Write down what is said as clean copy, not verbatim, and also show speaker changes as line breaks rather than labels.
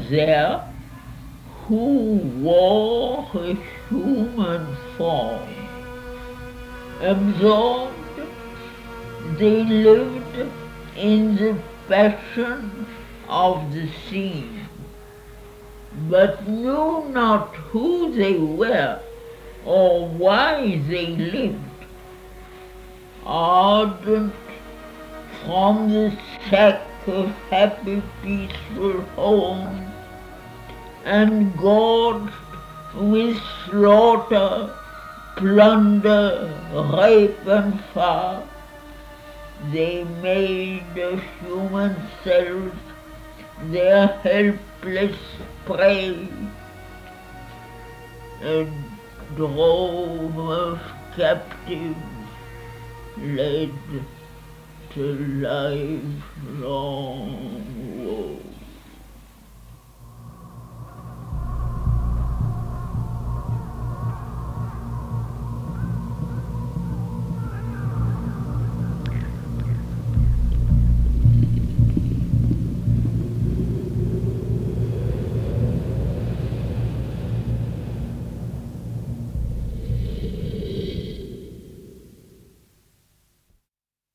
there who wore a human form. Absorbed, they lived in the passion of the scene, but knew not who they were or why they lived. Ardent from the sack of happy peaceful home, and gorged with slaughter, plunder, rape and fire, they made the human selves their helpless prey, a drove of captives led to lifelong